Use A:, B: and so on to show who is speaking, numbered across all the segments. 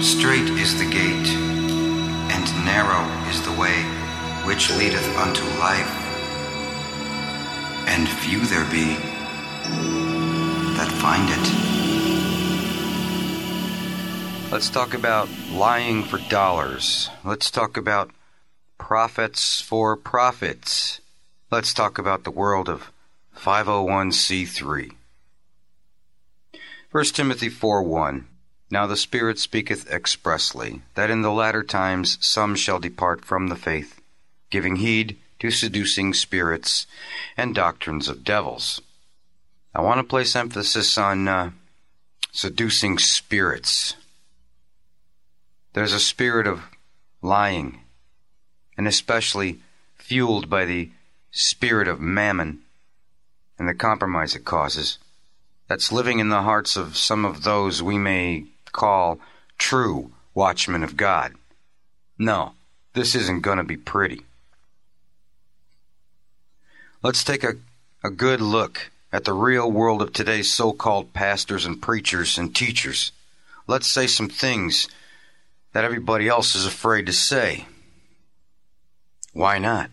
A: Strait is the gate, and narrow is the way which leadeth unto life, and few there be that find it.
B: Let's talk about lying for dollars. Let's talk about profits for profits. Let's talk about the world of 501c3. 1 Timothy 4:1. Now the Spirit speaketh expressly, that in the latter times some shall depart from the faith, giving heed to seducing spirits and doctrines of devils. I want to place emphasis on seducing spirits. There's a spirit of lying, and especially fueled by the spirit of mammon and the compromise it causes, that's living in the hearts of some of those we may call true watchmen of God. No, this isn't going to be pretty. Let's take a good look at the real world of today's so-called pastors and preachers and teachers. Let's say some things that everybody else is afraid to say. Why not?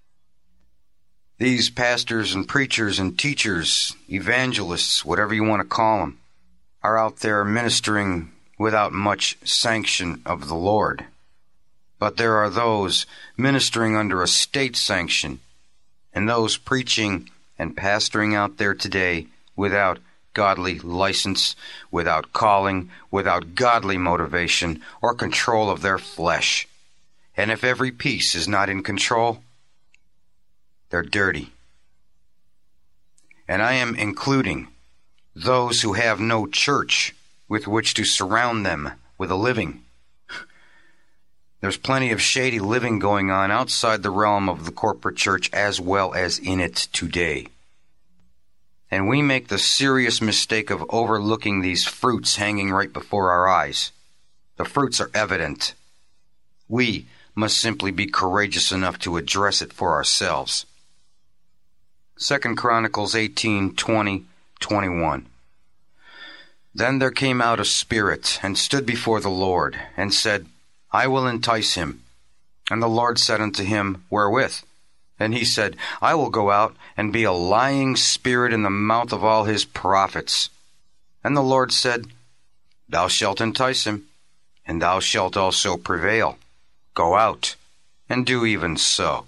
B: These pastors and preachers and teachers, evangelists, whatever you want to call them, are out there ministering without much sanction of the Lord. But there are those ministering under a state sanction, and those preaching and pastoring out there today without godly license, without calling, without godly motivation or control of their flesh. And if every piece is not in control, they're dirty. And I am including those who have no church with which to surround them with a living. There's plenty of shady living going on outside the realm of the corporate church as well as in it today. And we make the serious mistake of overlooking these fruits hanging right before our eyes. The fruits are evident. We must simply be courageous enough to address it for ourselves. 2 Chronicles 18:20-21. Then there came out a spirit, and stood before the Lord, and said, I will entice him. And the Lord said unto him, Wherewith? And he said, I will go out and be a lying spirit in the mouth of all his prophets. And the Lord said, Thou shalt entice him, and thou shalt also prevail. Go out, and do even so.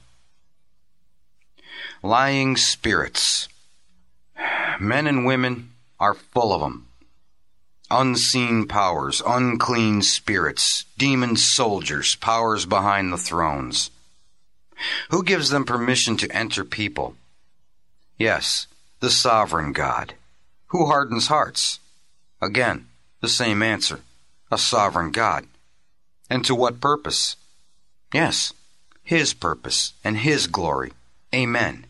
B: Lying spirits. Men and women are full of them. Unseen powers, unclean spirits, demon soldiers, powers behind the thrones. Who gives them permission to enter people? Yes, the sovereign God. Who hardens hearts? Again, the same answer, a sovereign God. And to what purpose? Yes, His purpose and His glory. Amen.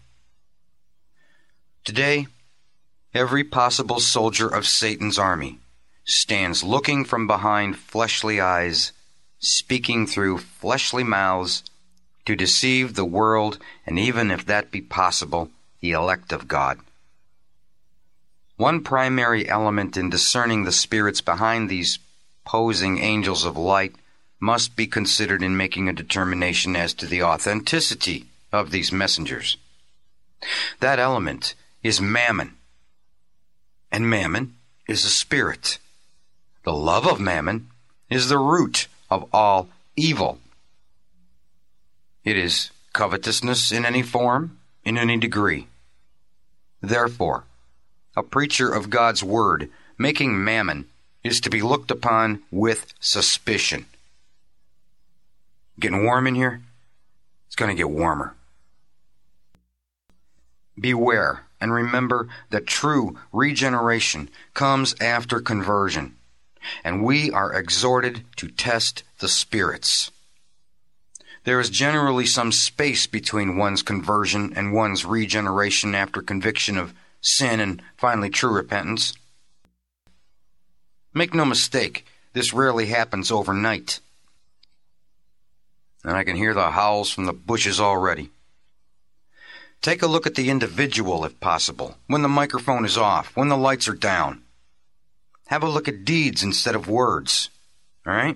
B: Today, every possible soldier of Satan's army stands looking from behind fleshly eyes, speaking through fleshly mouths, to deceive the world, and even if that be possible, the elect of God. One primary element in discerning the spirits behind these posing angels of light must be considered in making a determination as to the authenticity of these messengers. That element is mammon, and mammon is a spirit. The love of mammon is the root of all evil. It is covetousness in any form, in any degree. Therefore, a preacher of God's word making mammon is to be looked upon with suspicion. Getting warm in here? It's going to get warmer. Beware and remember that true regeneration comes after conversion, and we are exhorted to test the spirits. There is generally some space between one's conversion and one's regeneration after conviction of sin and finally true repentance. Make no mistake, this rarely happens overnight. And I can hear the howls from the bushes already. Take a look at the individual, if possible, when the microphone is off, when the lights are down. Have a look at deeds instead of words. All right?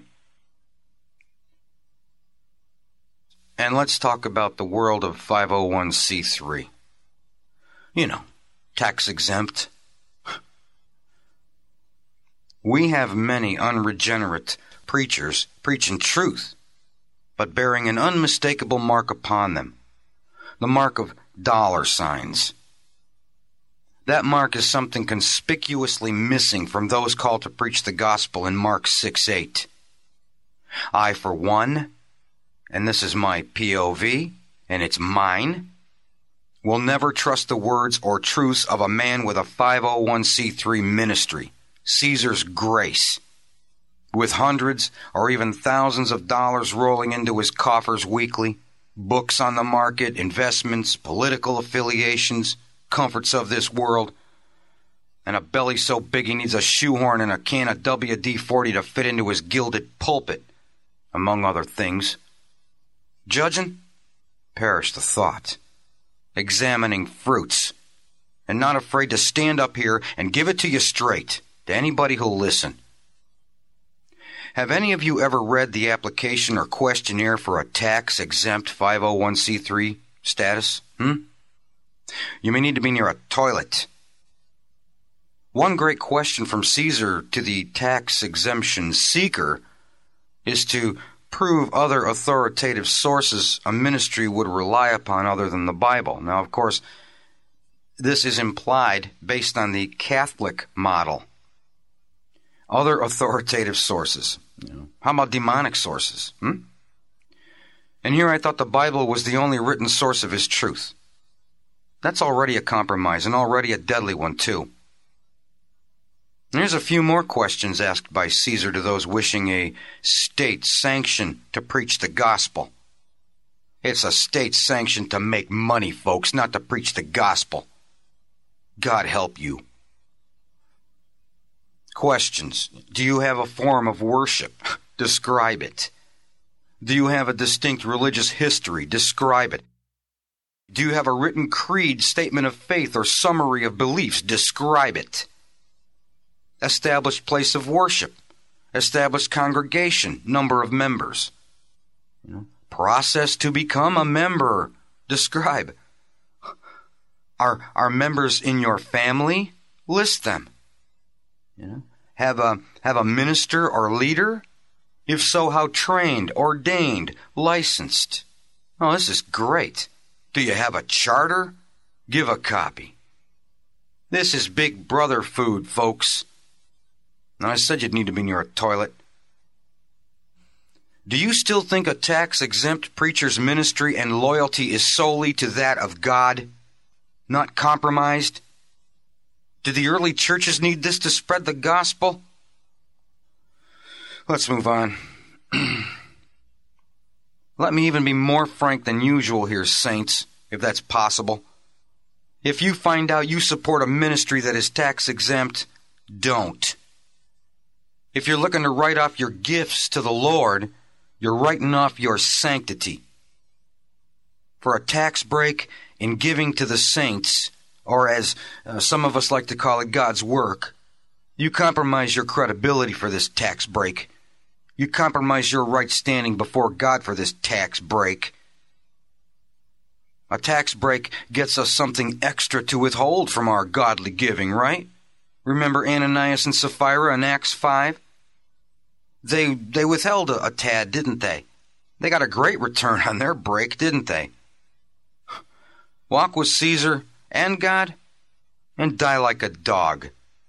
B: And let's talk about the world of 501c3. You know, tax exempt. We have many unregenerate preachers preaching truth, but bearing an unmistakable mark upon them, the mark of dollar signs. That mark is something conspicuously missing from those called to preach the gospel in Mark 6:8. I, for one, and this is my POV, and it's mine, will never trust the words or truths of a man with a 501c3 ministry, Caesar's Grace, with hundreds or even thousands of dollars rolling into his coffers weekly, books on the market, investments, political affiliations, comforts of this world, and a belly so big he needs a shoehorn and a can of WD-40 to fit into his gilded pulpit, among other things. Judging? Perish the thought. Examining fruits, and not afraid to stand up here and give it to you straight, to anybody who'll listen. Have any of you ever read the application or questionnaire for a tax-exempt 501c3 status? You may need to be near a toilet. One great question from Caesar to the tax exemption seeker is to prove other authoritative sources a ministry would rely upon other than the Bible. Now, of course, this is implied based on the Catholic model. Other authoritative sources. How about demonic sources? And here I thought the Bible was the only written source of his truth. That's already a compromise, and already a deadly one, too. Here's a few more questions asked by Caesar to those wishing a state sanction to preach the gospel. It's a state sanction to make money, folks, not to preach the gospel. God help you. Questions. Do you have a form of worship? Describe it. Do you have a distinct religious history? Describe it. Do you have a written creed, statement of faith, or summary of beliefs? Describe it. Established place of worship, established congregation, number of members. Process to become a member. Describe. Are members in your family? List them. Have a minister or leader? If so, how trained, ordained, licensed? Oh, this is great. Do you have a charter? Give a copy. This is Big Brother food, folks. Now, I said you'd need to be near a toilet. Do you still think a tax-exempt preacher's ministry and loyalty is solely to that of God, not compromised? Did the early churches need this to spread the gospel? Let's move on. Let me even be more frank than usual here, saints, if that's possible. If you find out you support a ministry that is tax-exempt, don't. If you're looking to write off your gifts to the Lord, you're writing off your sanctity. For a tax break in giving to the saints, or as some of us like to call it, God's work, you compromise your credibility for this tax break. You compromise your right standing before God for this tax break. A tax break gets us something extra to withhold from our godly giving, right? Remember Ananias and Sapphira in Acts 5? They withheld a tad, didn't they? They got a great return on their break, didn't they? Walk with Caesar and God, and die like a dog.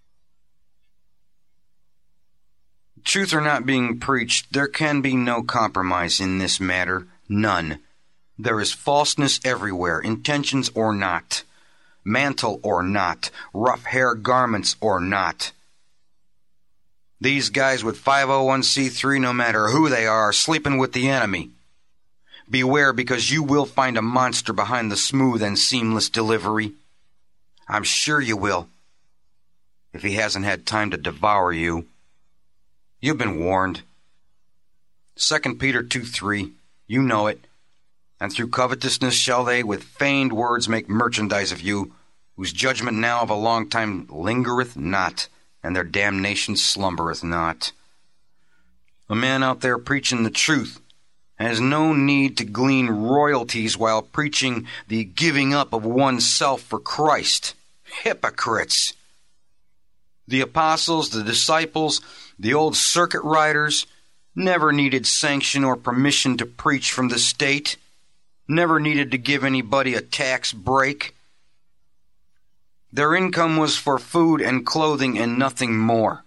B: Truth or not being preached, there can be no compromise in this matter. None. There is falseness everywhere, intentions or not, mantle or not, rough hair garments or not. These guys with 501c3, no matter who they are sleeping with the enemy. Beware, because you will find a monster behind the smooth and seamless delivery. I'm sure you will, if he hasn't had time to devour you. You've been warned. 2 Peter 2:3, you know it. And through covetousness shall they with feigned words make merchandise of you, whose judgment now of a long time lingereth not, and their damnation slumbereth not. A man out there preaching the truth has no need to glean royalties while preaching the giving up of oneself for Christ. Hypocrites! The apostles, the disciples, the old circuit riders never needed sanction or permission to preach from the state, never needed to give anybody a tax break. Their income was for food and clothing and nothing more.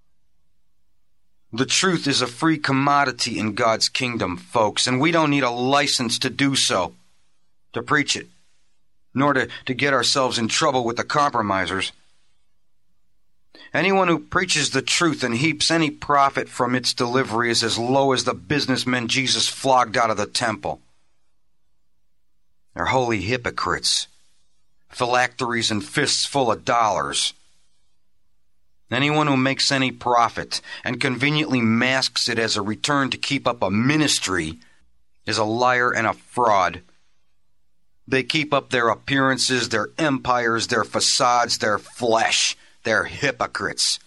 B: The truth is a free commodity in God's kingdom, folks, and we don't need a license to do so, to preach it, nor to get ourselves in trouble with the compromisers. Anyone who preaches the truth and heaps any profit from its delivery is as low as the businessmen Jesus flogged out of the temple. They're holy hypocrites, phylacteries and fists full of dollars. Anyone who makes any profit and conveniently masks it as a return to keep up a ministry is a liar and a fraud. They keep up their appearances, their empires, their facades, their flesh. They're hypocrites.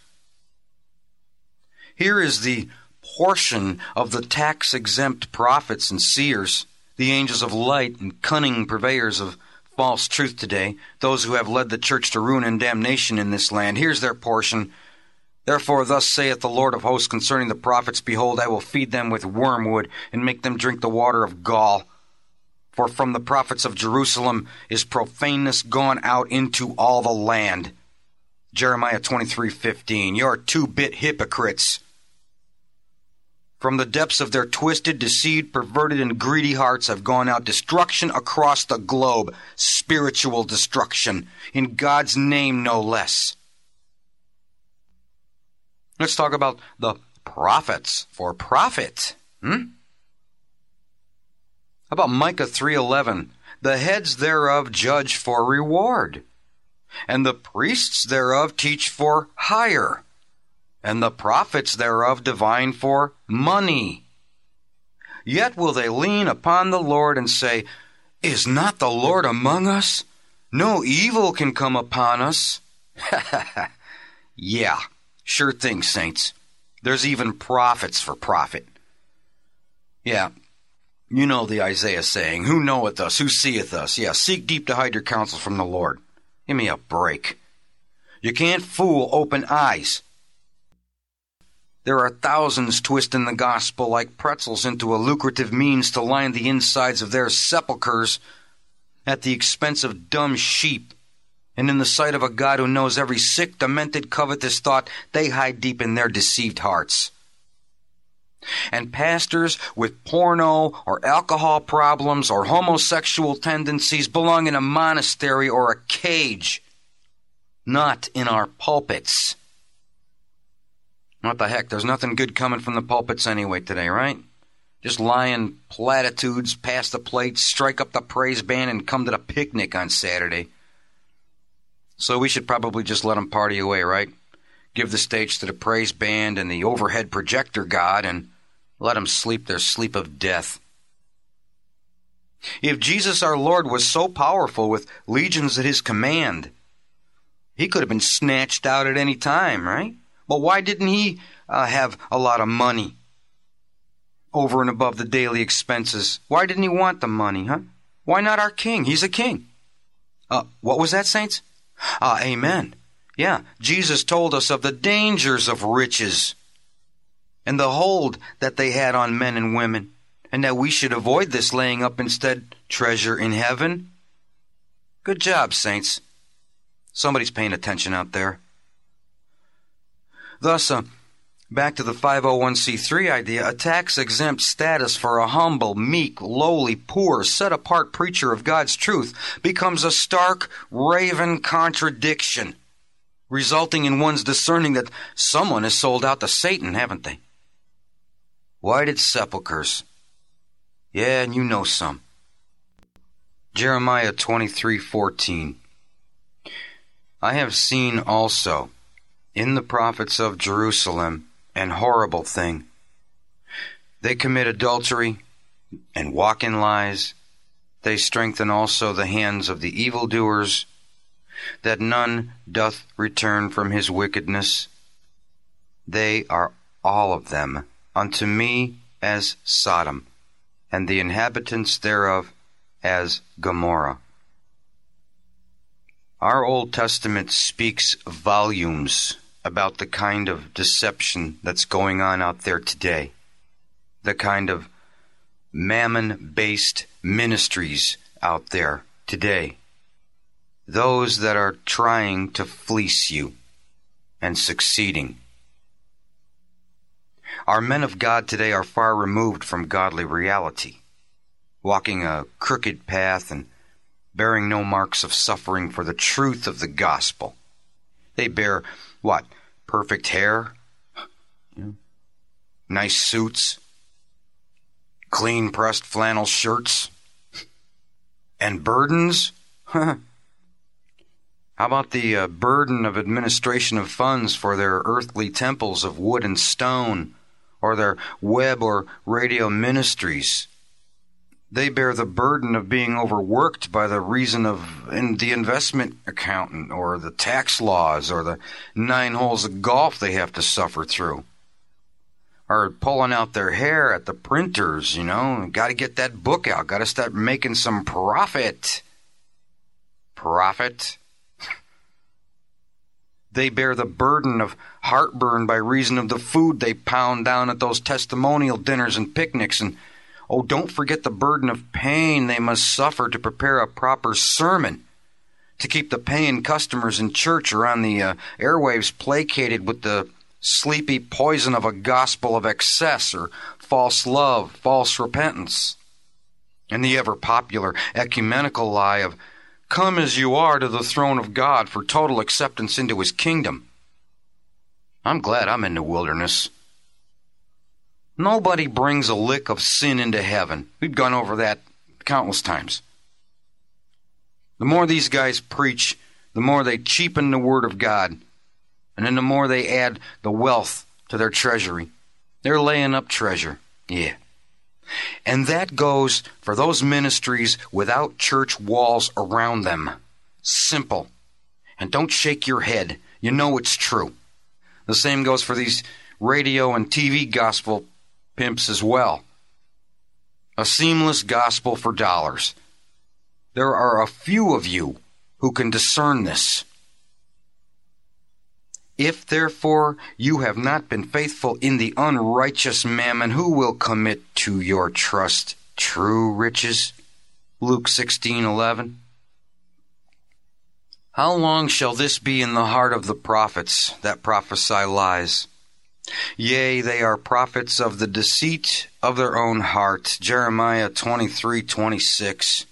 B: Here is the portion of the tax-exempt prophets and seers, the angels of light and cunning purveyors of false truth today, those who have led the church to ruin and damnation in this land. Here's their portion. Therefore thus saith the Lord of hosts concerning the prophets, Behold, I will feed them with wormwood, and make them drink the water of gall. For from the prophets of Jerusalem is profaneness gone out into all the land. Jeremiah 23:15. You're two-bit hypocrites. From the depths of their twisted, deceived, perverted, and greedy hearts have gone out destruction across the globe, spiritual destruction, in God's name no less. Let's talk about the prophets for profit. How about Micah 3:11? The heads thereof judge for reward, and the priests thereof teach for hire, and the prophets thereof divine for money. Yet will they lean upon the Lord and say, Is not the Lord among us? No evil can come upon us. Yeah, sure thing, saints. There's even prophets for profit. Yeah, you know the Isaiah saying, Who knoweth us? Who seeth us? Yeah, seek deep to hide your counsel from the Lord. Give me a break. You can't fool open eyes. There are thousands twisting the gospel like pretzels into a lucrative means to line the insides of their sepulchres at the expense of dumb sheep. And in the sight of a God who knows every sick, demented, covetous thought, they hide deep in their deceived hearts. And pastors with porno or alcohol problems or homosexual tendencies belong in a monastery or a cage, not in our pulpits. What the heck, there's nothing good coming from the pulpits anyway today, right? Just lying platitudes, pass the plate, strike up the praise band, and come to the picnic on Saturday. So we should probably just let them party away, right? Give the stage to the praise band and the overhead projector god and let them sleep their sleep of death. If Jesus our Lord was so powerful with legions at his command, he could have been snatched out at any time, right? But why didn't he have a lot of money over and above the daily expenses? Why didn't he want the money, huh? Why not our king? He's a king. What was that, saints? Amen. Yeah, Jesus told us of the dangers of riches and the hold that they had on men and women, and that we should avoid this, laying up instead treasure in heaven. Good job, saints. Somebody's paying attention out there. Thus, back to the 501c3 idea, a tax-exempt status for a humble, meek, lowly, poor, set-apart preacher of God's truth becomes a stark, raven contradiction, resulting in one's discerning that someone has sold out to Satan, haven't they? Whited sepulchres. Yeah, and you know some. Jeremiah 23:14. I have seen also in the prophets of Jerusalem an horrible thing. They commit adultery and walk in lies. They strengthen also the hands of the evildoers, that none doth return from his wickedness. They are all of them unto me as Sodom, and the inhabitants thereof as Gomorrah. Our Old Testament speaks volumes about the kind of deception that's going on out there today, the kind of mammon-based ministries out there today, those that are trying to fleece you and succeeding. Our men of God today are far removed from godly reality, walking a crooked path and bearing no marks of suffering for the truth of the gospel. They bear, what, perfect hair, nice suits, clean pressed flannel shirts, and burdens? How about the burden of administration of funds for their earthly temples of wood and stone, or their web or radio ministries? They bear the burden of being overworked by the reason of the investment accountant or the tax laws or the 9 holes of golf they have to suffer through. Or pulling out their hair at the printers, Got to get that book out. Got to start making some profit. Profit? They bear the burden of heartburn by reason of the food they pound down at those testimonial dinners and picnics. And don't forget the burden of pain they must suffer to prepare a proper sermon, to keep the paying customers in church or on the airwaves placated with the sleepy poison of a gospel of excess or false love, false repentance, and the ever-popular ecumenical lie of come as you are to the throne of God for total acceptance into His kingdom. I'm glad I'm in the wilderness. Nobody brings a lick of sin into heaven. We've gone over that countless times. The more these guys preach, the more they cheapen the Word of God, and then the more they add the wealth to their treasury. They're laying up treasure. Yeah. And that goes for those ministries without church walls around them. Simple. And don't shake your head. You know it's true. The same goes for these radio and TV gospel pimps as well. A seamless gospel for dollars. There are a few of you who can discern this. If therefore you have not been faithful in the unrighteous mammon, who will commit to your trust true riches? Luke 16:11. How long shall this be in the heart of the prophets that prophesy lies? Yea, they are prophets of the deceit of their own heart. Jeremiah 23:26.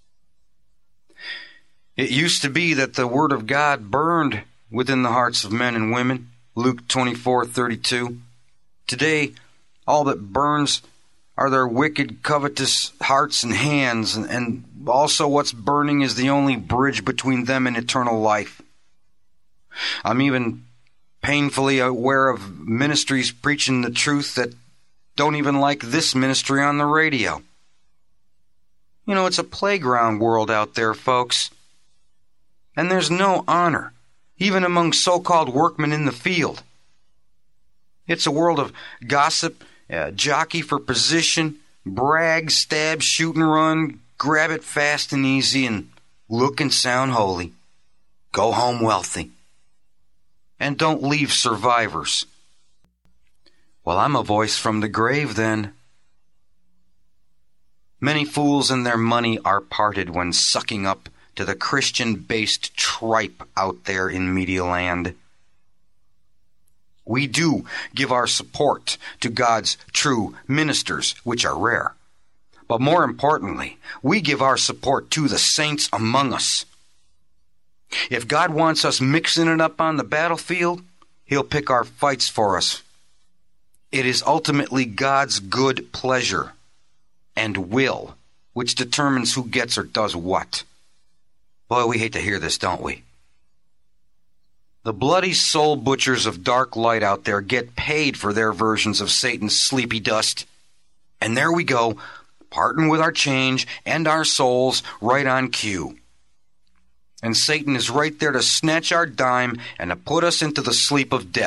B: It used to be that the word of God burned within the hearts of men and women. Luke 24:32. Today, all that burns are their wicked, covetous hearts and hands, and also what's burning is the only bridge between them and eternal life. I'm even painfully aware of ministries preaching the truth that don't even like this ministry on the radio. It's a playground world out there, folks. And there's no honor, even among so-called workmen in the field. It's a world of gossip, jockey for position, brag, stab, shoot and run, grab it fast and easy, and look and sound holy. Go home wealthy. And don't leave survivors. Well, I'm a voice from the grave then. Many fools and their money are parted when sucking up to the Christian-based tripe out there in media land. We do give our support to God's true ministers, which are rare. But more importantly, we give our support to the saints among us. If God wants us mixing it up on the battlefield, He'll pick our fights for us. It is ultimately God's good pleasure and will which determines who gets or does what. Boy, we hate to hear this, don't we? The bloody soul butchers of dark light out there get paid for their versions of Satan's sleepy dust. And there we go, parting with our change and our souls right on cue. And Satan is right there to snatch our dime and to put us into the sleep of death.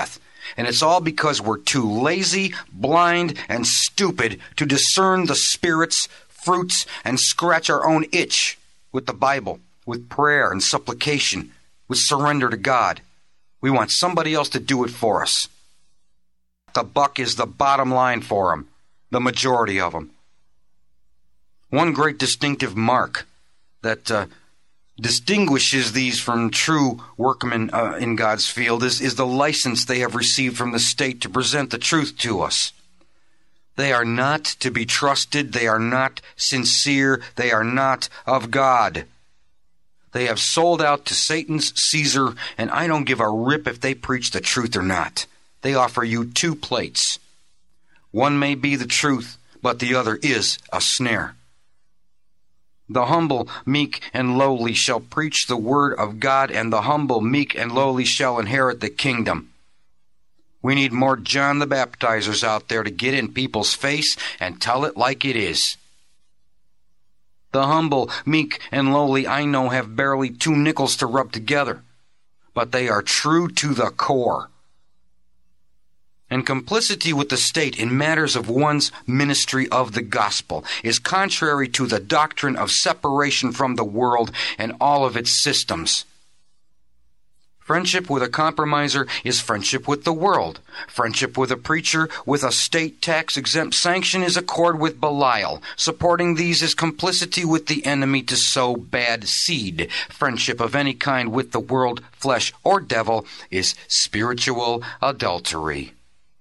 B: And it's all because we're too lazy, blind, and stupid to discern the Spirit's fruits and scratch our own itch with the Bible, with prayer and supplication, with surrender to God. We want somebody else to do it for us. The buck is the bottom line for them, the majority of them. One great distinctive mark that distinguishes these from true workmen in God's field is the license they have received from the state to present the truth to us. They are not to be trusted. They are not sincere. They are not of God. They have sold out to Satan's Caesar, and I don't give a rip if they preach the truth or not. They offer you two plates. One may be the truth, but the other is a snare. The humble, meek, and lowly shall preach the word of God, and the humble, meek, and lowly shall inherit the kingdom. We need more John the Baptizers out there to get in people's face and tell it like it is. The humble, meek, and lowly, I know, have barely 2 nickels to rub together, but they are true to the core. And complicity with the state in matters of one's ministry of the gospel is contrary to the doctrine of separation from the world and all of its systems. Friendship with a compromiser is friendship with the world. Friendship with a preacher with a state tax-exempt sanction is accord with Belial. Supporting these is complicity with the enemy to sow bad seed. Friendship of any kind with the world, flesh, or devil is spiritual adultery.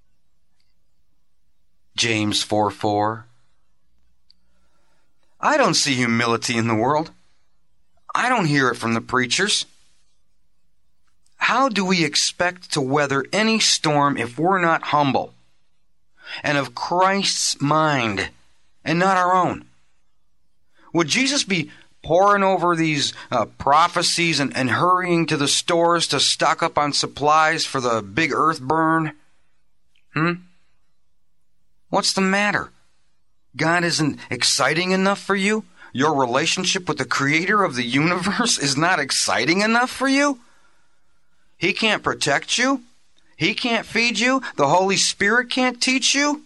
B: James 4:4. I don't see humility in the world. I don't hear it from the preachers. How do we expect to weather any storm if we're not humble and of Christ's mind and not our own? Would Jesus be poring over these prophecies and hurrying to the stores to stock up on supplies for the big earth burn? What's the matter? God isn't exciting enough for you? Your relationship with the Creator of the universe is not exciting enough for you? He can't protect you? He can't feed you? The Holy Spirit can't teach you?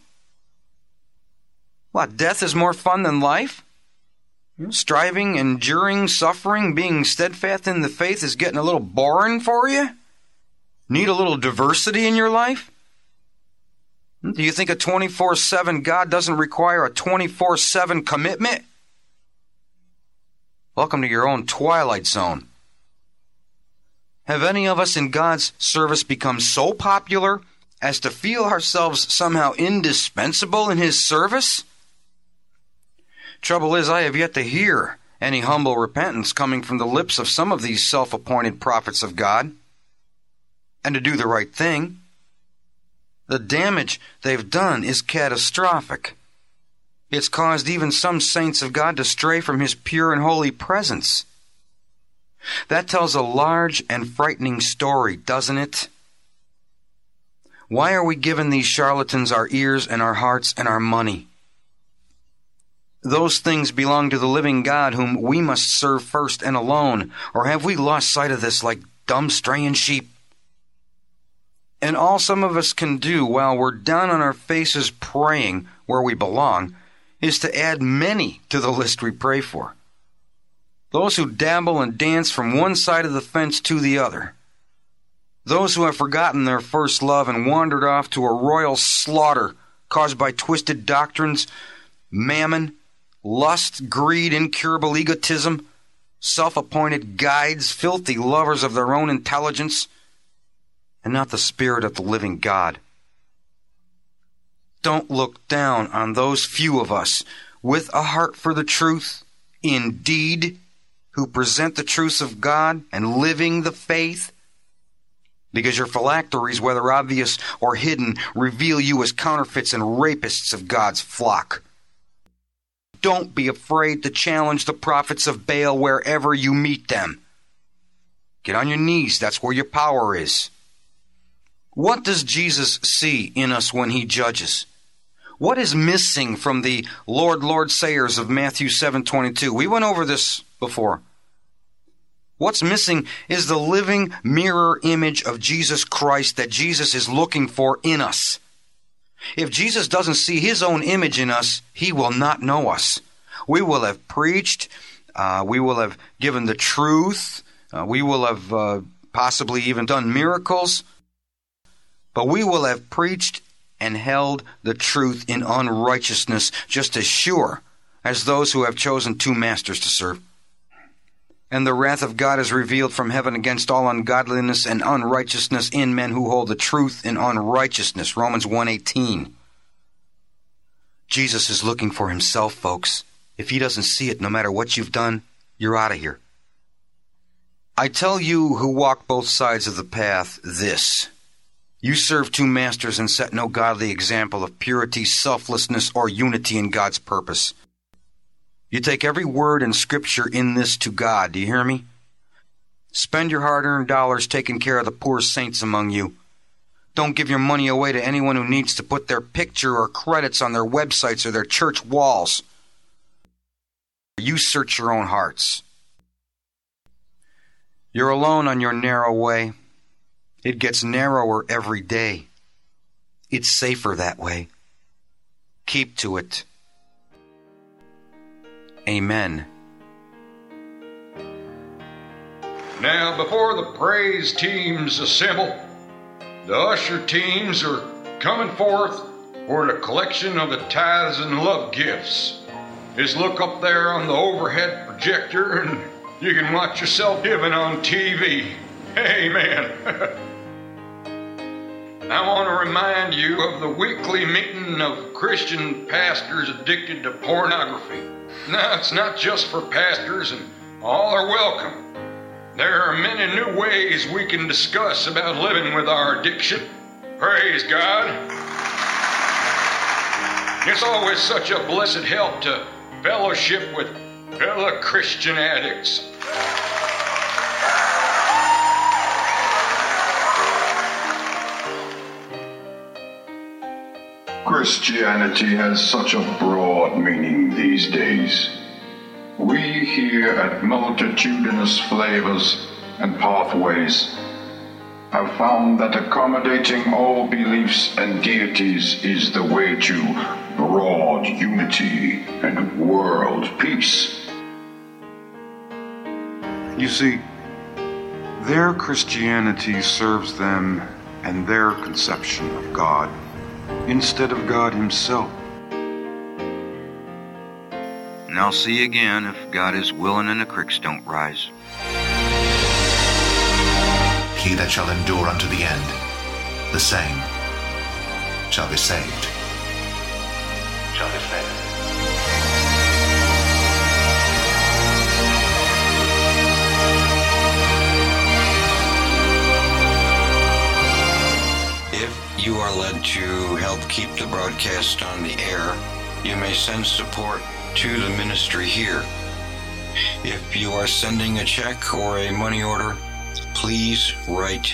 B: What, death is more fun than life? Striving, enduring, suffering, being steadfast in the faith is getting a little boring for you? Need a little diversity in your life? Do you think a 24/7 God doesn't require a 24/7 commitment? Welcome to your own twilight zone. Have any of us in God's service become so popular as to feel ourselves somehow indispensable in His service? Trouble is, I have yet to hear any humble repentance coming from the lips of some of these self-appointed prophets of God. And to do the right thing. The damage they've done is catastrophic. It's caused even some saints of God to stray from His pure and holy presence. That tells a large and frightening story, doesn't it? Why are we giving these charlatans our ears and our hearts and our money? Those things belong to the living God whom we must serve first and alone, or have we lost sight of this like dumb straying sheep? And all some of us can do while we're down on our faces praying where we belong is to add many to the list we pray for. Those who dabble and dance from one side of the fence to the other. Those who have forgotten their first love and wandered off to a royal slaughter caused by twisted doctrines, mammon, lust, greed, incurable egotism, self-appointed guides, filthy lovers of their own intelligence, and not the Spirit of the living God. Don't look down on those few of us with a heart for the truth, indeed, who present the truths of God and living the faith, because your phylacteries, whether obvious or hidden, reveal you as counterfeits and rapists of God's flock. Don't be afraid to challenge the prophets of Baal wherever you meet them. Get on your knees, that's where your power is. What does Jesus see in us when He judges? What is missing from the Lord, Lord sayers of Matthew 7:22? We went over this before. What's missing is the living mirror image of Jesus Christ that Jesus is looking for in us. If Jesus doesn't see his own image in us, he will not know us. We will have preached, we will have given the truth, we will have possibly even done miracles, but we will have preached and held the truth in unrighteousness just as sure as those who have chosen two masters to serve. And the wrath of God is revealed from heaven against all ungodliness and unrighteousness in men who hold the truth in unrighteousness. Romans 1:18. Jesus is looking for himself, folks. If he doesn't see it, no matter what you've done, you're out of here. I tell you who walk both sides of the path this. You serve two masters and set no godly example of purity, selflessness, or unity in God's purpose. You take every word in Scripture in this to God. Do you hear me? Spend your hard-earned dollars taking care of the poor saints among you. Don't give your money away to anyone who needs to put their picture or credits on their websites or their church walls. You search your own hearts. You're alone on your narrow way. It gets narrower every day. It's safer that way. Keep to it. Amen.
C: Now, before the praise teams assemble, the usher teams are coming forth for the collection of the tithes and love gifts. Just look up there on the overhead projector and you can watch yourself giving on TV. Amen. I want to remind you of the weekly meeting of Christian pastors addicted to pornography. Now, it's not just for pastors, and all are welcome. There are many new ways we can discuss about living with our addiction. Praise God. It's always such a blessed help to fellowship with fellow Christian addicts.
D: Christianity has such a broad meaning these days. We here at Multitudinous Flavors and Pathways have found that accommodating all beliefs and deities is the way to broad unity and world peace.
E: You see, their Christianity serves them and their conception of God instead of God himself.
B: And I'll see you again if God is willing and the creeks don't rise.
F: He that shall endure unto the end, the same shall be saved. Shall be saved.
B: If you are led to help keep the broadcast on the air, you may send support to the ministry here. If you are sending a check or a money order, please write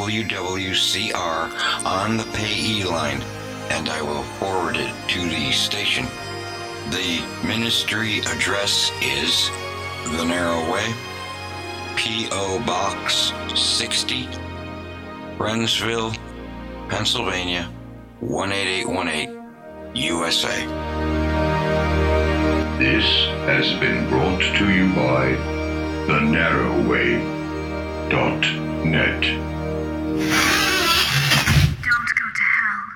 B: WWCR on the payee line, and I will forward it to the station. The ministry address is The Narrow Way, P.O. Box 60, Brentsville, Pennsylvania, 18818, USA.
D: This has been brought to you by TheNarrowWay.net.